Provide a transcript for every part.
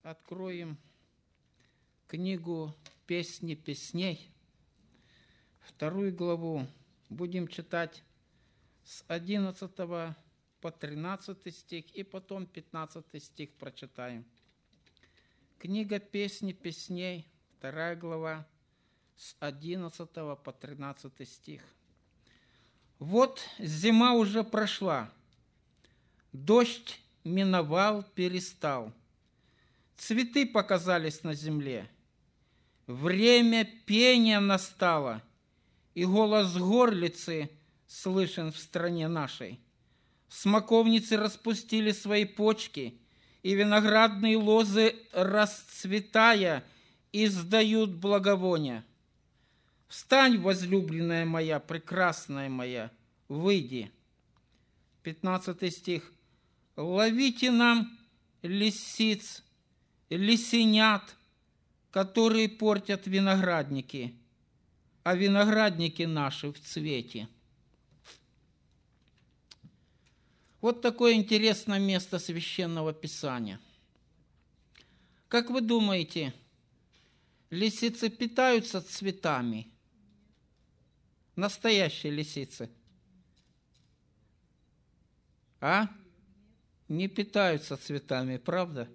откроем книгу «Песни песней», 2 главу. Будем читать с 11 по 13 стих, и потом 15 стих прочитаем. Книга «Песни песней», 2 глава, с 11 по 13 стих. «Вот зима уже прошла, дождь миновал, перестал, цветы показались на земле, время пения настало, и голос горлицы слышен в стране нашей. Смоковницы распустили свои почки, и виноградные лозы, расцветая, издают благовония. Встань, возлюбленная моя, прекрасная моя, выйди». 15 стих. «Ловите нам лисиц, лисенят, которые портят виноградники, а виноградники наши в цвете». Вот такое интересное место Священного Писания. Как вы думаете, лисицы питаются цветами? Настоящие лисицы. Не питаются цветами, правда?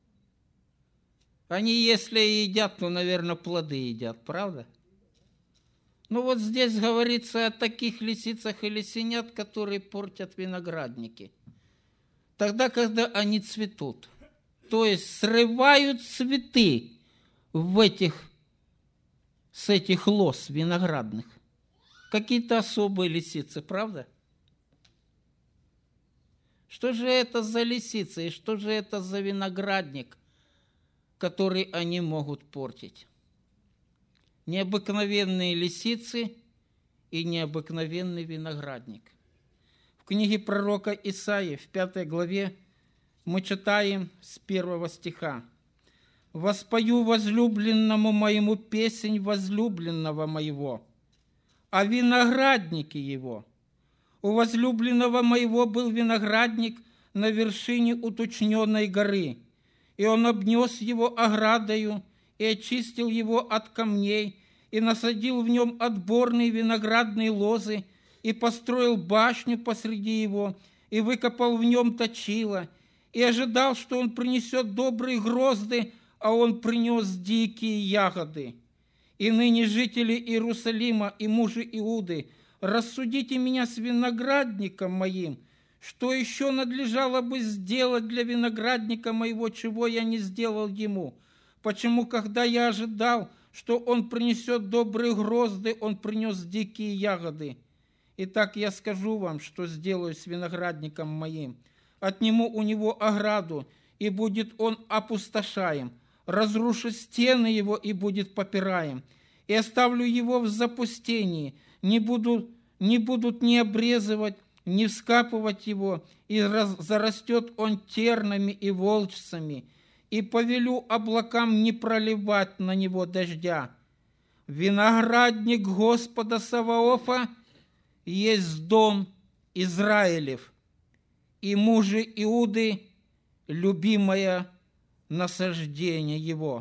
Они, если и едят, то, наверное, плоды едят, правда? Ну вот здесь говорится о таких лисицах и лисенят, которые портят виноградники. Тогда, когда они цветут. То есть срывают цветы с этих лоз виноградных. Какие-то особые лисицы, правда? Что же это за лисицы и что же это за виноградник, который они могут портить? Необыкновенные лисицы и необыкновенный виноградник. В книге пророка Исаии, в 5 главе, мы читаем с 1 стиха. «Воспою возлюбленному моему песнь возлюбленного моего, о винограднике его. У возлюбленного моего был виноградник на вершине уточненной горы, и он обнес его оградою, и очистил его от камней, и насадил в нем отборные виноградные лозы, и построил башню посреди его, и выкопал в нем точило, и ожидал, что он принесет добрые грозды, а он принес дикие ягоды. И ныне жители Иерусалима и мужи Иуды, рассудите меня с виноградником моим, что еще надлежало бы сделать для виноградника моего, чего я не сделал ему? Почему, когда я ожидал, что он принесет добрые грозды, он принес дикие ягоды? Итак, я скажу вам, что сделаю с виноградником моим. Отниму у него ограду, и будет он опустошаем. Разрушу стены его, и будет попираем. И оставлю его в запустении. Не будут ни обрезывать, не вскапывать его, и зарастет он тернами и волчцами. И повелю облакам не проливать на него дождя. Виноградник Господа Саваофа есть дом Израилев, и мужи Иуды любимое насаждение его».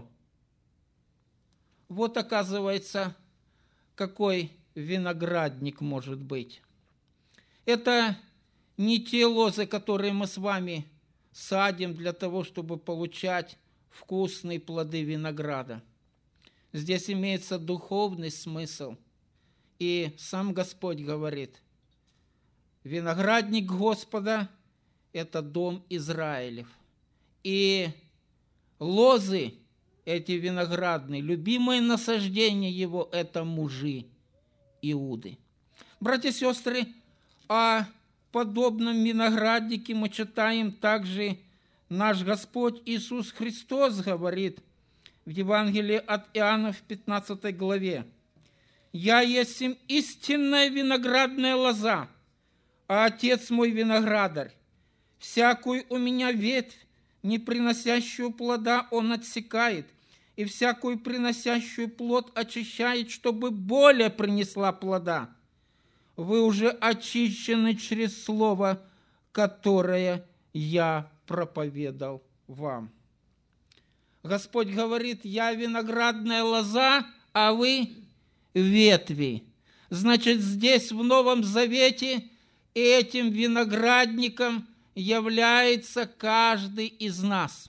Вот, оказывается, какой виноградник может быть. Это не те лозы, которые мы с вами садим для того, чтобы получать вкусные плоды винограда. Здесь имеется духовный смысл. И сам Господь говорит, виноградник Господа – это дом Израилев. И лозы эти виноградные, любимое насаждение его – это мужи Иуды. Братья и сестры, о подобном винограднике мы читаем также наш Господь Иисус Христос говорит в Евангелии от Иоанна в 15 главе. «Я есть истинная виноградная лоза, а Отец мой виноградарь. Всякую у меня ветвь, не приносящую плода, Он отсекает, и всякую приносящую плод очищает, чтобы более принесла плода. Вы уже очищены через слово, которое я проповедал вам». Господь говорит: «Я виноградная лоза, а вы ветви». Значит, здесь в Новом Завете этим виноградником является каждый из нас.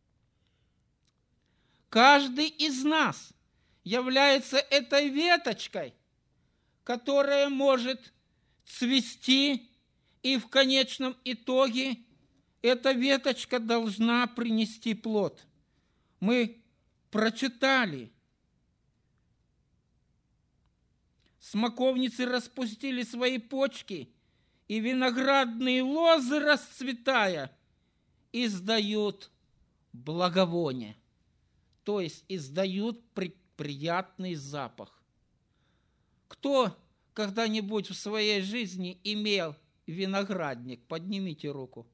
Каждый из нас является этой веточкой, которая может цвести, и в конечном итоге эта веточка должна принести плод. Мы прочитали: смоковницы распустили свои почки, и виноградные лозы, расцветая, издают благовоние, то есть издают приятный запах. Кто когда-нибудь в своей жизни имел виноградник? Поднимите руку.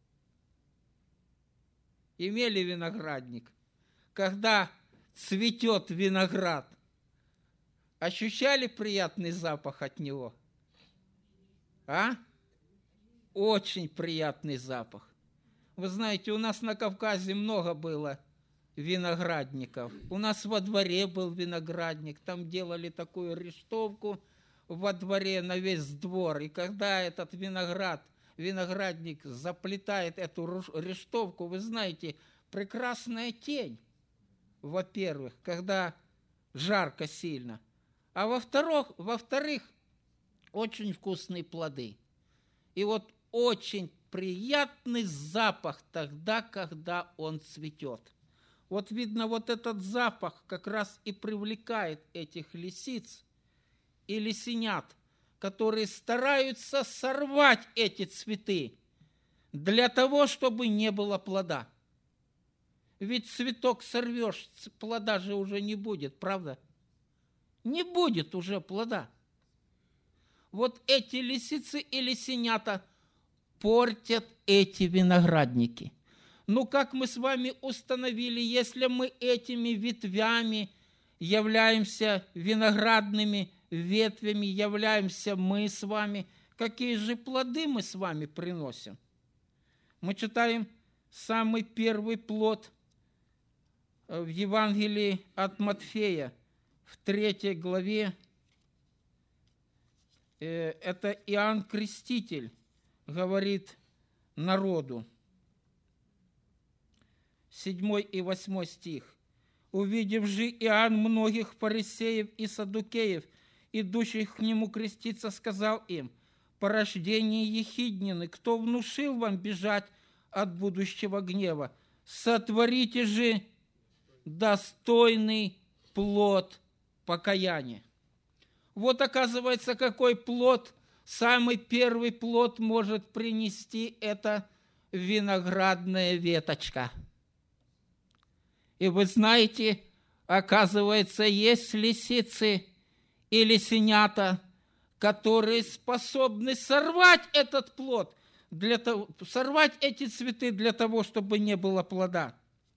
Имели виноградник? Когда цветет виноград, ощущали приятный запах от него? Очень приятный запах. Вы знаете, у нас на Кавказе много было виноградников. У нас во дворе был виноградник, там делали такую рештовку во дворе на весь двор. И когда этот виноградник заплетает эту рештовку, вы знаете, прекрасная тень, во-первых, когда жарко сильно, а во-вторых, очень вкусные плоды. И вот очень приятный запах тогда, когда он цветет. Вот видно, вот этот запах как раз и привлекает этих лисиц и лисенят, которые стараются сорвать эти цветы для того, чтобы не было плода. Ведь цветок сорвешь, плода же уже не будет, правда? Не будет уже плода. Вот эти лисицы и лисенята портят эти виноградники. Ну, как мы с вами установили, если мы этими ветвями являемся виноградными ветвями, являемся мы с вами, какие же плоды мы с вами приносим? Мы читаем самый первый плод в Евангелии от Матфея, в 3 главе. Это Иоанн Креститель говорит народу. 7 и 8 стих. «Увидев же Иоанн многих фарисеев и саддукеев, идущих к нему креститься, сказал им: порождение ехиднины, кто внушил вам бежать от будущего гнева? Сотворите же достойный плод покаяния». Вот оказывается, какой плод, самый первый плод может принести эта виноградная веточка. И вы знаете, оказывается, есть лисицы и лисенята, которые способны сорвать этот плод, сорвать эти цветы для того, чтобы не было плода.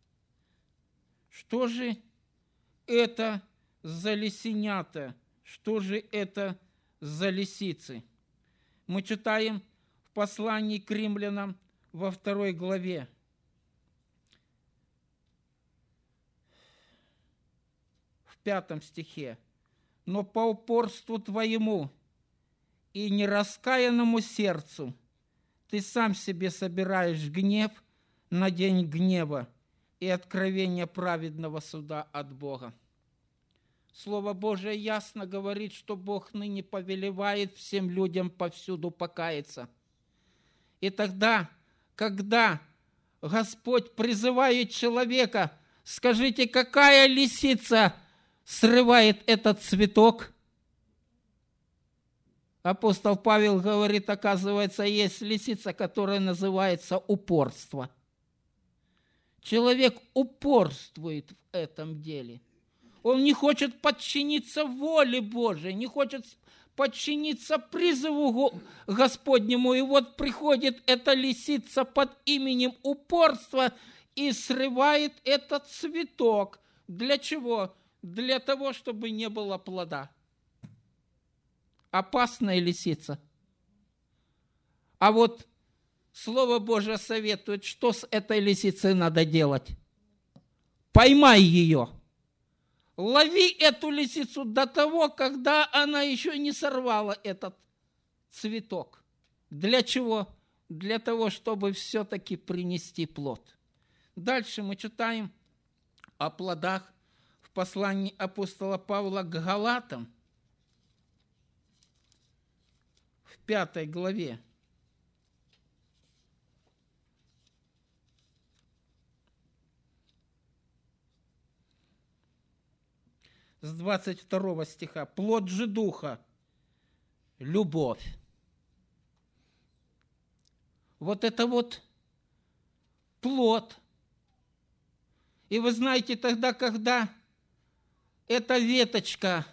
Что же это за лисенята? Что же это за лисицы? Мы читаем в послании к римлянам во 2 главе. В 5 стихе. «Но по упорству твоему и нераскаянному сердцу ты сам себе собираешь гнев на день гнева и откровение праведного суда от Бога». Слово Божие ясно говорит, что Бог ныне повелевает всем людям повсюду покаяться. И тогда, когда Господь призывает человека, скажите, какая лисица срывает этот цветок? Апостол Павел говорит, оказывается, есть лисица, которая называется упорство. Человек упорствует в этом деле. Он не хочет подчиниться воле Божией, не хочет подчиниться призыву Господнему. И вот приходит эта лисица под именем упорства и срывает этот цветок. Для чего? Для того, чтобы не было плода. Опасная лисица. А вот Слово Божие советует, что с этой лисицей надо делать. поймай ее. Лови эту лисицу до того, когда она еще не сорвала этот цветок. Для чего? Для того, чтобы все-таки принести плод. Дальше мы читаем о плодах в послании апостола Павла к Галатам в 5 главе. С 22 стиха. Плод же Духа – любовь. Вот это вот плод. И вы знаете, тогда, когда эта веточка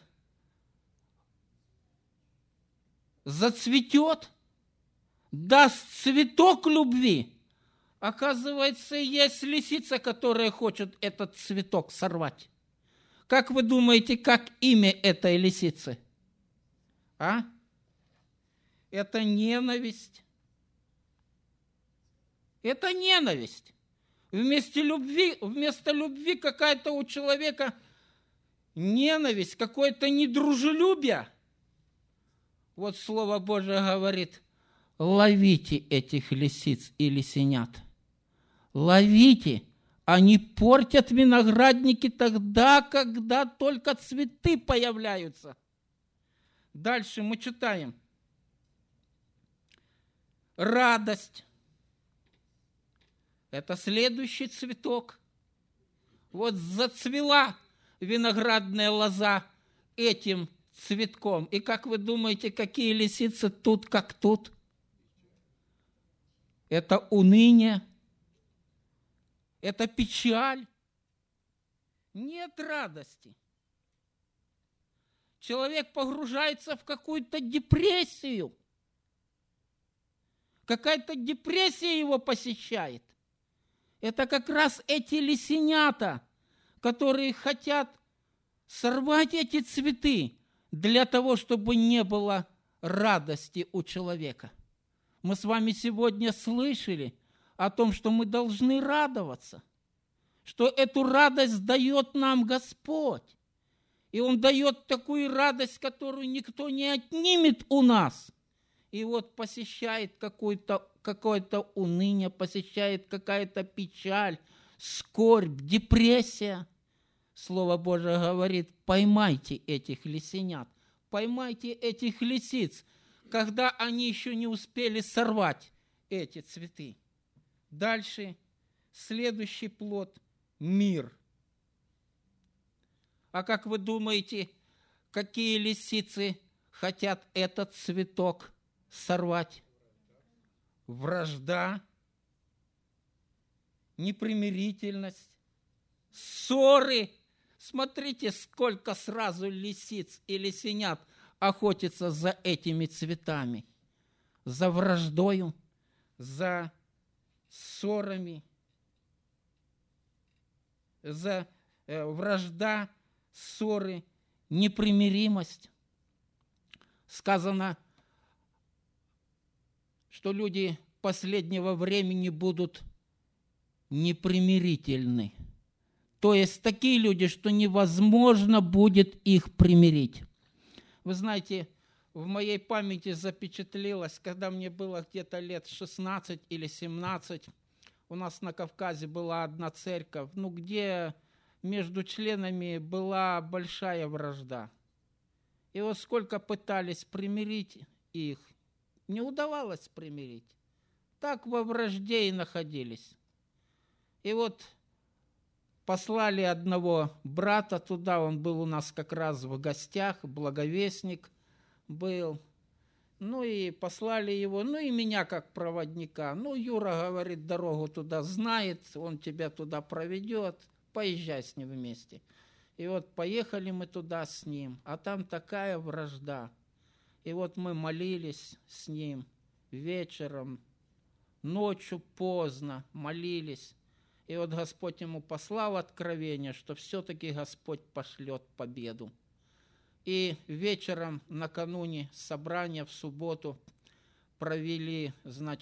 зацветет, даст цветок любви, оказывается, есть лисица, которая хочет этот цветок сорвать. Как вы думаете, как имя этой лисицы? А? Это ненависть. Это ненависть. Вместо любви какая-то у человека ненависть, какое-то недружелюбие. Вот Слово Божие говорит: ловите этих лисиц и лисенят. Ловите. Они портят виноградники тогда, когда только цветы появляются. Дальше мы читаем. Радость. Это следующий цветок. Вот зацвела виноградная лоза этим цветком. И как вы думаете, какие лисицы тут, как тут? Это уныние. Это печаль. Нет радости. Человек погружается в какую-то депрессию. Какая-то депрессия его посещает. Это как раз эти лисенята, которые хотят сорвать эти цветы для того, чтобы не было радости у человека. Мы с вами сегодня слышали о том, что мы должны радоваться, что эту радость дает нам Господь. И Он дает такую радость, которую никто не отнимет у нас. И вот посещает какое-то уныние, посещает какая-то печаль, скорбь, депрессия. Слово Божие говорит: поймайте этих лисенят, поймайте этих лисиц, когда они еще не успели сорвать эти цветы. Дальше следующий плод – мир. А как вы думаете, какие лисицы хотят этот цветок сорвать? Вражда, непримирительность, ссоры. Смотрите, сколько сразу лисиц и лисенят охотятся за этими цветами. За враждою, за ссорами, за вражда, ссоры, непримиримость. Сказано, что люди последнего времени будут непримирительны. То есть такие люди, что невозможно будет их примирить. Вы знаете, в моей памяти запечатлелось, когда мне было где-то лет 16 или 17, у нас на Кавказе была одна церковь, где между членами была большая вражда. И вот сколько пытались примирить их, не удавалось примирить. Так во вражде и находились. И вот послали одного брата туда, он был у нас как раз в гостях, благовестник был. И послали его, и меня как проводника. Юра, говорит, дорогу туда знает, он тебя туда проведет, поезжай с ним вместе. И вот поехали мы туда с ним, а там такая вражда. И вот мы молились с ним вечером, ночью поздно молились. И вот Господь ему послал откровение, что все-таки Господь пошлет победу. И вечером, накануне собрания в субботу, провели,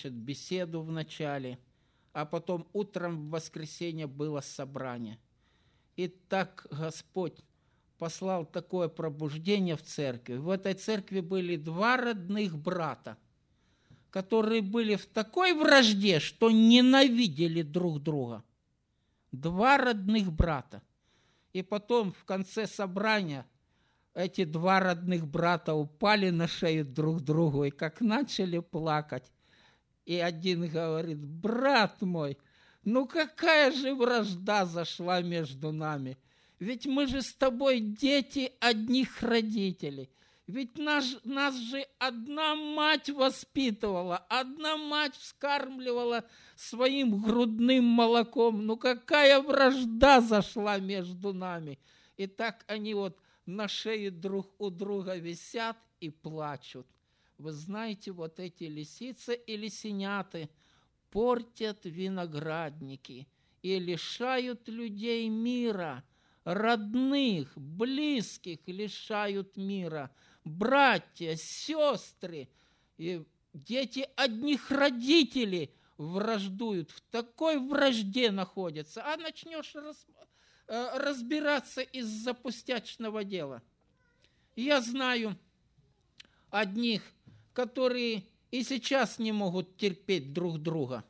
беседу в начале, а потом утром в воскресенье было собрание. И так Господь послал такое пробуждение в церкви. В этой церкви были два родных брата, которые были в такой вражде, что ненавидели друг друга. Два родных брата. И потом в конце собрания эти два родных брата упали на шею друг другу и как начали плакать. И один говорит: брат мой, ну какая же вражда зашла между нами? Ведь мы же с тобой дети одних родителей. Ведь нас же одна мать воспитывала, одна мать вскармливала своим грудным молоком. Ну какая вражда зашла между нами? И так они вот на шее друг у друга висят и плачут. Вы знаете, вот эти лисицы и лисеняты портят виноградники и лишают людей мира, родных, близких лишают мира, братья, сестры, и дети одних родителей враждуют, в такой вражде находятся, а начнешь разбираться из-за пустячного дела. Я знаю одних, которые и сейчас не могут терпеть друг друга.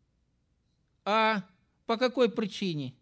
А по какой причине?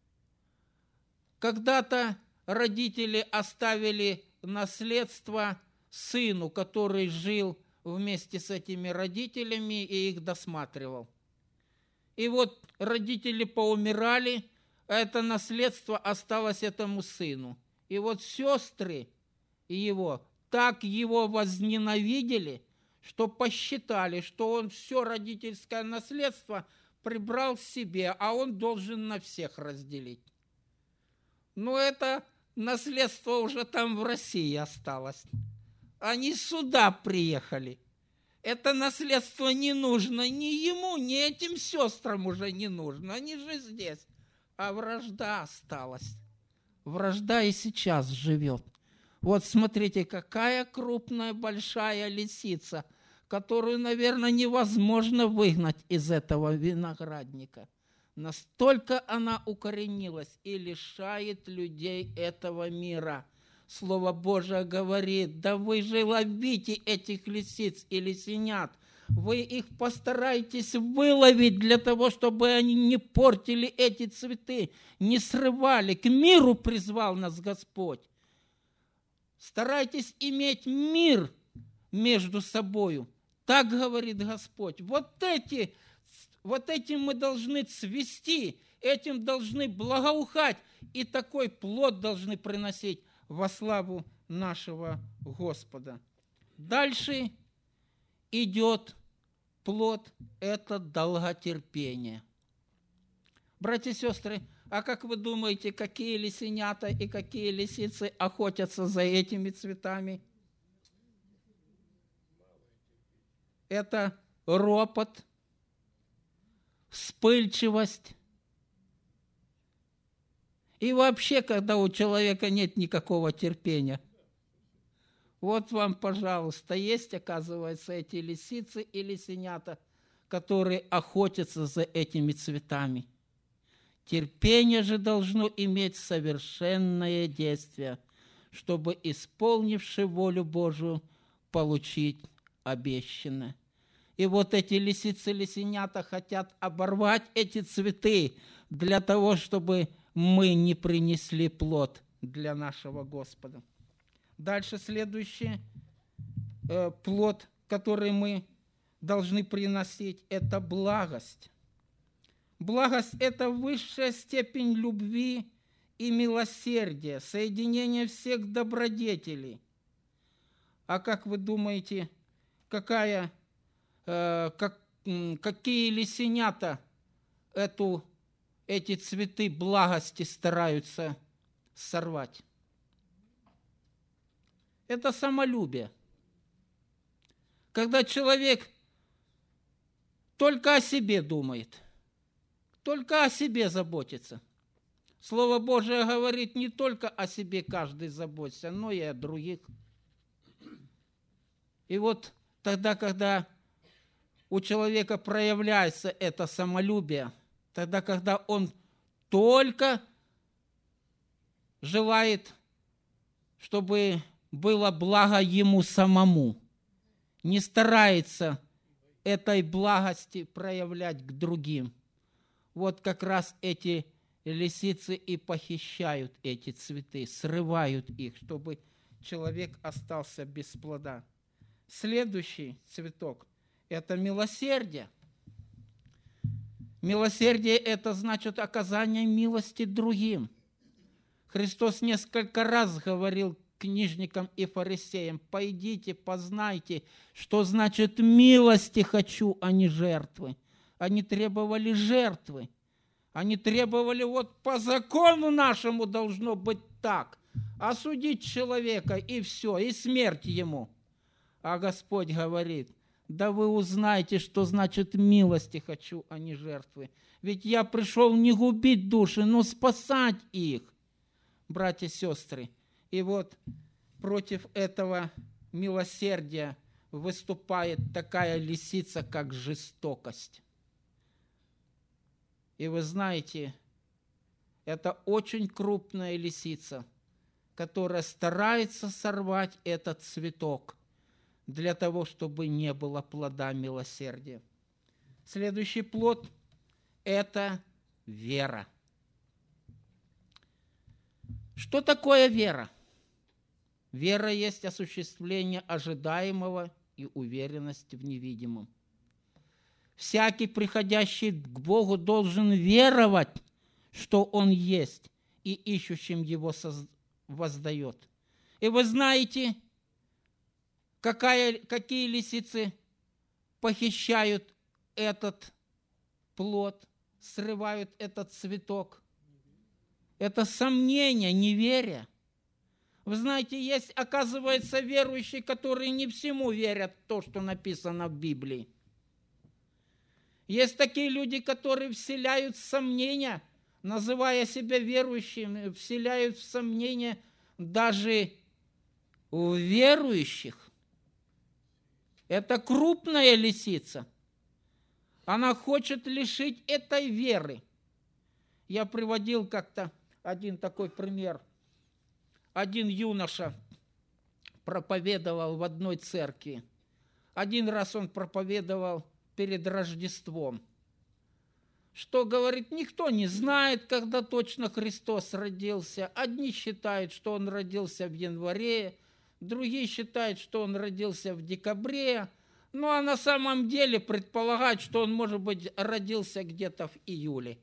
Когда-то родители оставили наследство сыну, который жил вместе с этими родителями и их досматривал. И вот родители поумирали, а это наследство осталось этому сыну. И вот сестры его так его возненавидели, что посчитали, что он все родительское наследство прибрал себе, а он должен на всех разделить. Но это наследство уже там в России осталось. Они сюда приехали. Это наследство не нужно ни ему, ни этим сестрам уже не нужно. Они же здесь. А вражда осталась. Вражда и сейчас живет. Вот смотрите, какая крупная, большая лисица, которую, наверное, невозможно выгнать из этого виноградника. Настолько она укоренилась и лишает людей этого мира. Слово Божие говорит: да вы же ловите этих лисиц и лисенят, вы их постарайтесь выловить для того, чтобы они не портили эти цветы, не срывали. К миру призвал нас Господь. Старайтесь иметь мир между собою. Так говорит Господь. Вот этим мы должны цвести, этим должны благоухать, и такой плод должны приносить во славу нашего Господа. Дальше идет плод – это долготерпение. Братья и сестры, а как вы думаете, какие лисенята и какие лисицы охотятся за этими цветами? Это ропот, вспыльчивость. И вообще, когда у человека нет никакого терпения. Вот вам, пожалуйста, есть, оказывается, эти лисицы и лисенята, которые охотятся за этими цветами. Терпение же должно иметь совершенное действие, чтобы, исполнивши волю Божию, получить обещанное. И вот эти лисицы-лисенята хотят оборвать эти цветы для того, чтобы мы не принесли плод для нашего Господа. Дальше следующий плод, который мы должны приносить, это благость. Благость – это высшая степень любви и милосердия, соединение всех добродетелей. А как вы думаете, какие лисенята эти цветы благости стараются сорвать? Это самолюбие. Когда человек только о себе думает, только о себе заботится. Слово Божие говорит, не только о себе каждый заботится, но и о других. И вот тогда, когда у человека проявляется это самолюбие, тогда, когда он только желает, чтобы было благо ему самому, не старается этой благости проявлять к другим. Вот как раз эти лисицы и похищают эти цветы, срывают их, чтобы человек остался без плода. Следующий цветок – это милосердие. Милосердие – это значит оказание милости другим. Христос несколько раз говорил книжникам и фарисеям: «Пойдите, познайте, что значит милости хочу, а не жертвы». Они требовали жертвы. Они требовали, вот по закону нашему должно быть так. Осудить человека, и все, и смерть ему. А Господь говорит: да вы узнаете, что значит милости хочу, а не жертвы. Ведь я пришел не губить души, но спасать их, братья и сестры. И вот против этого милосердия выступает такая лисица, как жестокость. И вы знаете, это очень крупная лисица, которая старается сорвать этот цветок для того, чтобы не было плода милосердия. Следующий плод – это вера. Что такое вера? Вера есть осуществление ожидаемого и уверенность в невидимом. Всякий, приходящий к Богу, должен веровать, что Он есть, и ищущим Его воздает. И вы знаете, какие лисицы похищают этот плод, срывают этот цветок? Это сомнение, неверие. Вы знаете, есть, оказывается, верующие, которые не всему верят в то, что написано в Библии. Есть такие люди, которые вселяют сомнения, называя себя верующими, вселяют сомнения даже в верующих. Это крупная лисица. Она хочет лишить этой веры. Я приводил как-то один такой пример. Один юноша проповедовал в одной церкви. Один раз он проповедовал перед Рождеством. Что, говорит, никто не знает, когда точно Христос родился. Одни считают, что Он родился в январе, другие считают, что Он родился в декабре. Ну, а на самом деле предполагают, что Он, может быть, родился где-то в июле.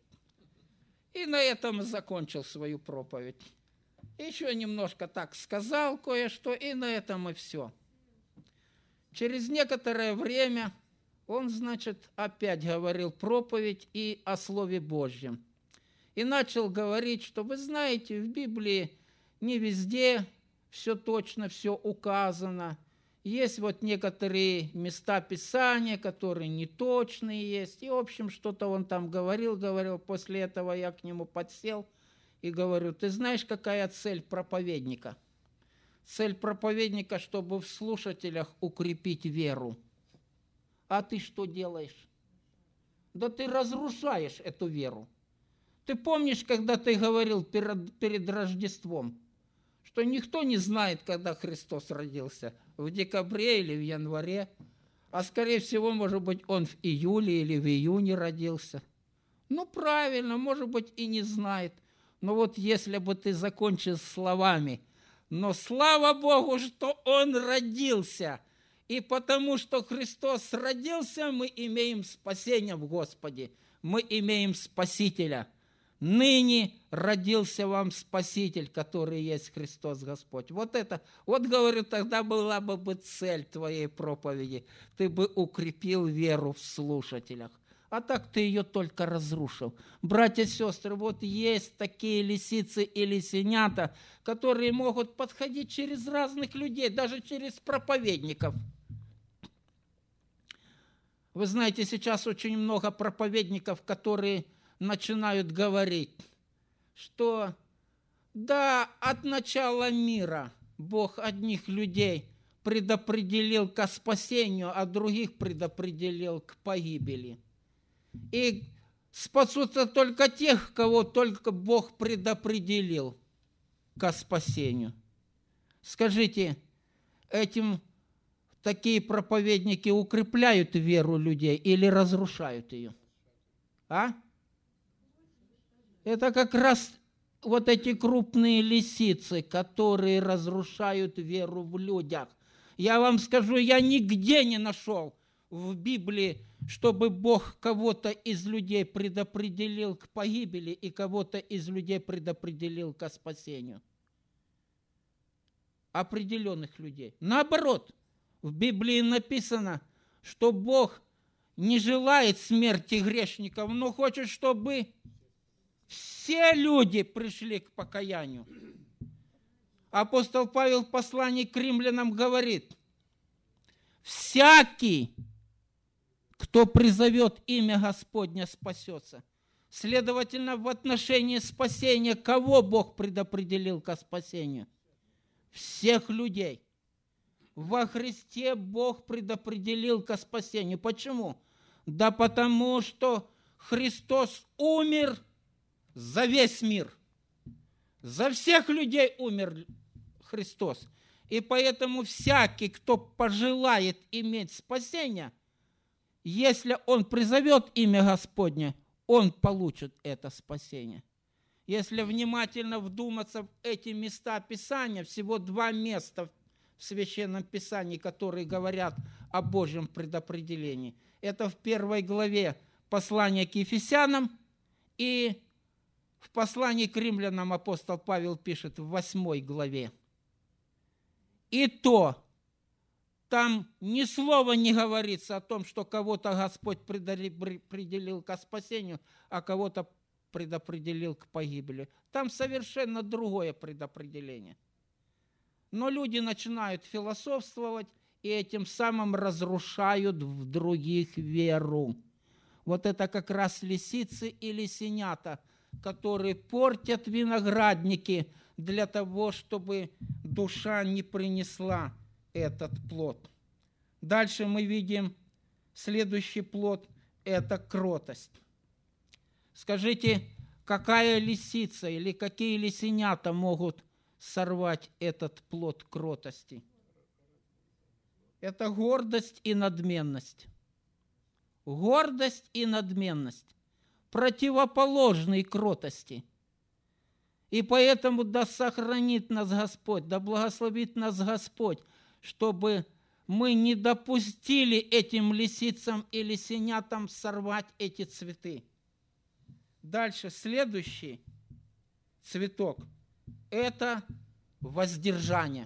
И на этом закончил свою проповедь. Еще немножко так сказал кое-что, и на этом и все. Через некоторое время он, значит, опять говорил проповедь и о Слове Божьем. И начал говорить, что вы знаете, в Библии не везде все точно, все указано. Есть вот некоторые места Писания, которые неточные есть. И, в общем, что-то он там говорил. После этого я к нему подсел и говорю: ты знаешь, какая цель проповедника? Цель проповедника, чтобы в слушателях укрепить веру. А ты что делаешь? Да ты разрушаешь эту веру. Ты помнишь, когда ты говорил перед Рождеством, что никто не знает, когда Христос родился, в декабре или в январе, а скорее всего, может быть, Он в июле или в июне родился. Ну, правильно, может быть, и не знает. Но вот если бы ты закончил словами: но слава Богу, что Он родился, и потому что Христос родился, мы имеем спасение в Господе, мы имеем Спасителя. Ныне родился вам Спаситель, который есть Христос Господь. Вот это, вот говорю, тогда была бы цель твоей проповеди. Ты бы укрепил веру в слушателях. А так ты ее только разрушил. Братья и сестры, вот есть такие лисицы и лисенята, которые могут подходить через разных людей, даже через проповедников. Вы знаете, сейчас очень много проповедников, которые начинают говорить, что да, от начала мира Бог одних людей предопределил ко спасению, а других предопределил к погибели. И спасутся только тех, кого только Бог предопределил. ко спасению. Скажите, этим такие проповедники укрепляют веру людей или разрушают ее? А? Это как раз вот эти крупные лисицы, которые разрушают веру в людях. Я вам скажу, я нигде не нашел в Библии, чтобы Бог кого-то из людей предопределил к погибели и кого-то из людей предопределил ко спасению. Определенных людей. Наоборот, в Библии написано, что Бог не желает смерти грешников, но хочет, чтобы все люди пришли к покаянию. Апостол Павел в послании к римлянам говорит: всякий, кто призовет имя Господня, спасется. Следовательно, в отношении спасения кого Бог предопределил ко спасению? Всех людей. Во Христе Бог предопределил ко спасению. Почему? Да потому что Христос умер за весь мир. За всех людей умер Христос. И поэтому всякий, кто пожелает иметь спасение, если он призовет имя Господне, он получит это спасение. Если внимательно вдуматься в эти места Писания, всего 2 места в Священном Писании, которые говорят о Божьем предопределении. Это в 1 главе послания к Ефесянам, и в послании к римлянам апостол Павел пишет в 8 главе. И то там ни слова не говорится о том, что кого-то Господь предопределил ко спасению, а кого-то предопределил к погибели. Там совершенно другое предопределение. Но люди начинают философствовать и этим самым разрушают в других веру. Вот это как раз лисицы и лисенята, которые портят виноградники для того, чтобы душа не принесла этот плод. Дальше мы видим следующий плод – это кротость. Скажите, какая лисица или какие лисенята могут сорвать этот плод кротости? Это гордость и надменность. Гордость и надменность противоположные кротости. И поэтому да сохранит нас Господь, да благословит нас Господь, чтобы мы не допустили этим лисицам и лисенятам сорвать эти цветы. Дальше, следующий цветок – это воздержание.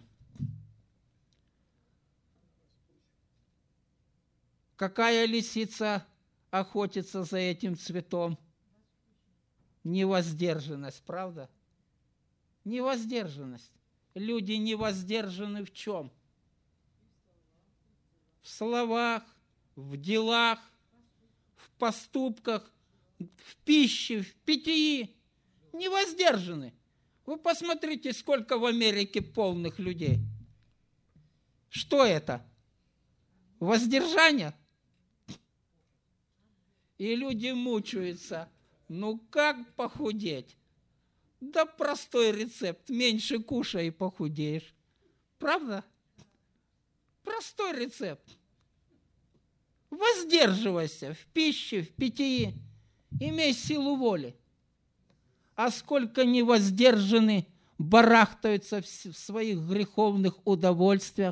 Какая лисица охотится за этим цветом? Невоздержанность, правда? Невоздержанность. Люди невоздержаны в чем? В словах, в делах, в поступках, в пище, в питье. Невоздержаны. Вы посмотрите, сколько в Америке полных людей. Что это? Воздержание? И люди мучаются. Ну как похудеть? Да простой рецепт. Меньше кушай и похудеешь. Правда? Простой рецепт. Воздерживайся в пище, в питье. Имей силу воли. А сколько невоздержаны барахтаются в своих греховных удовольствиях.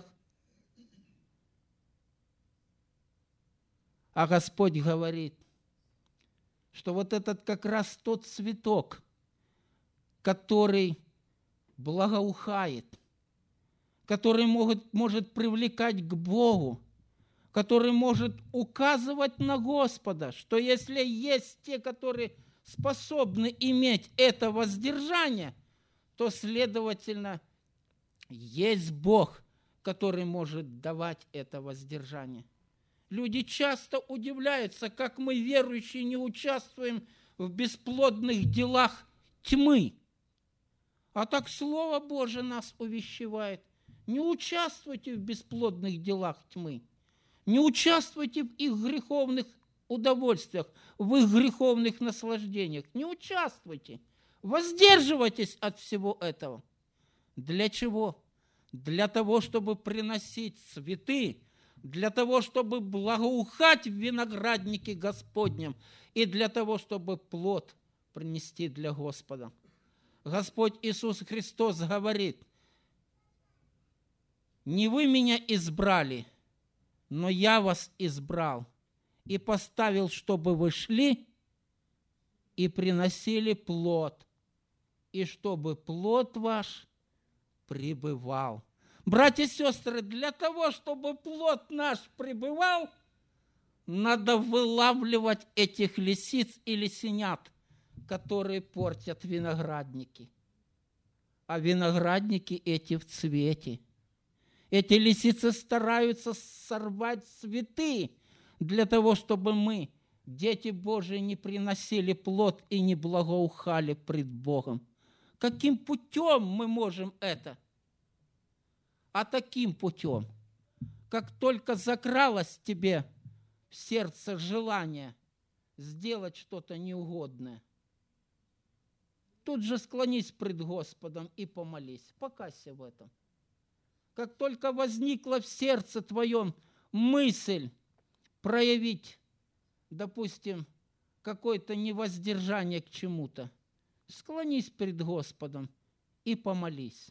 А Господь говорит, что вот этот как раз тот цветок, который благоухает, который может привлекать к Богу, который может указывать на Господа, что если есть те, которые способны иметь это воздержание, то, следовательно, есть Бог, который может давать это воздержание. Люди часто удивляются, как мы, верующие, не участвуем в бесплодных делах тьмы. А так Слово Божие нас увещевает. Не участвуйте в бесплодных делах тьмы. Не участвуйте в их греховных удовольствиях, в их греховных наслаждениях. Не участвуйте. Воздерживайтесь от всего этого. Для чего? Для того, чтобы приносить цветы, для того, чтобы благоухать в винограднике Господнем и для того, чтобы плод принести для Господа. Господь Иисус Христос говорит: не вы меня избрали, но я вас избрал и поставил, чтобы вы шли и приносили плод, и чтобы плод ваш пребывал. Братья и сестры, для того, чтобы плод наш пребывал, надо вылавливать этих лисиц и лисенят, которые портят виноградники. А виноградники эти в цвете. Эти лисицы стараются сорвать цветы для того, чтобы мы, дети Божии, не приносили плод и не благоухали пред Богом. Каким путем мы можем это? А таким путем, как только закралось тебе в сердце желание сделать что-то неугодное, тут же склонись пред Господом и помолись, покайся в этом. Как только возникла в сердце твоем мысль проявить, допустим, какое-то невоздержание к чему-то, склонись пред Господом и помолись.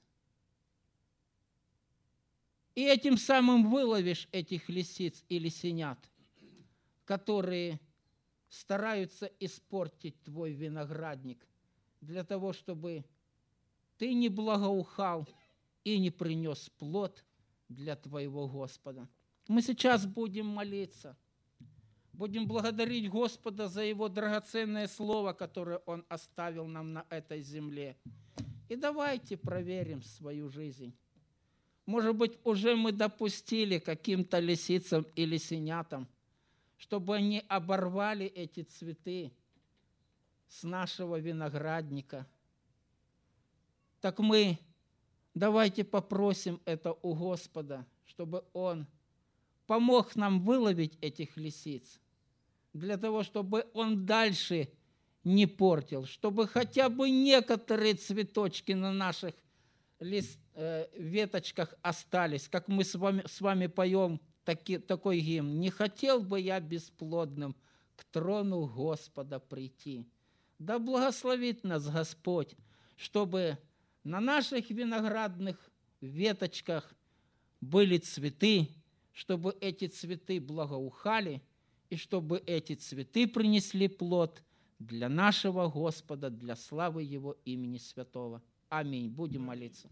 И этим самым выловишь этих лисиц и лисенят, которые стараются испортить твой виноградник для того, чтобы ты не благоухал и не принес плод для твоего Господа. Мы сейчас будем молиться, будем благодарить Господа за Его драгоценное Слово, которое Он оставил нам на этой земле. И давайте проверим свою жизнь. Может быть, уже мы допустили каким-то лисицам и лисенятам, чтобы они оборвали эти цветы с нашего виноградника. Так мы давайте попросим это у Господа, чтобы Он помог нам выловить этих лисиц, для того, чтобы Он дальше не портил, чтобы хотя бы некоторые цветочки на наших веточках остались, как мы с вами поем такой гимн. «Не хотел бы я бесплодным к трону Господа прийти». Да благословит нас Господь, чтобы на наших виноградных веточках были цветы, чтобы эти цветы благоухали, и чтобы эти цветы принесли плод для нашего Господа, для славы Его имени святого. Аминь. Будем молиться.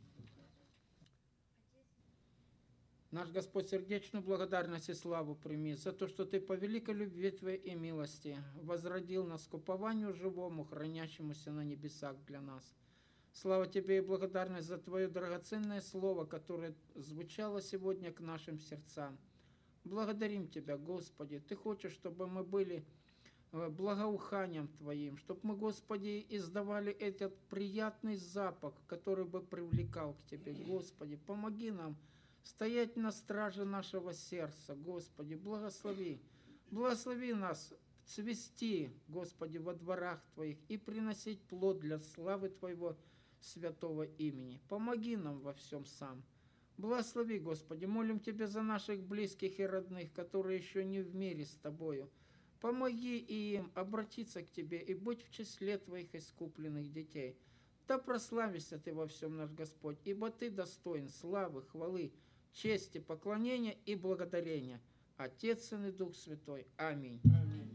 Наш Господь, сердечную благодарность и славу прими за то, что Ты по великой любви Твоей и милости возродил нас к упованию живому, хранящемуся на небесах для нас. Слава Тебе и благодарность за Твое драгоценное Слово, которое звучало сегодня к нашим сердцам. Благодарим Тебя, Господи. Ты хочешь, чтобы мы были благоуханием Твоим, чтобы мы, Господи, издавали этот приятный запах, который бы привлекал к Тебе. Господи, помоги нам стоять на страже нашего сердца, Господи, благослови. Благослови нас цвести, Господи, во дворах Твоих и приносить плод для славы Твоего святого имени. Помоги нам во всем сам. Благослови, Господи, молим Тебя за наших близких и родных, которые еще не в мире с Тобою. Помоги им обратиться к Тебе и быть в числе Твоих искупленных детей. Да прославишься Ты во всем, наш Господь, ибо Ты достоин славы, хвалы, чести, поклонения и благодарения. Отец, Сын и Дух Святой. Аминь. Аминь.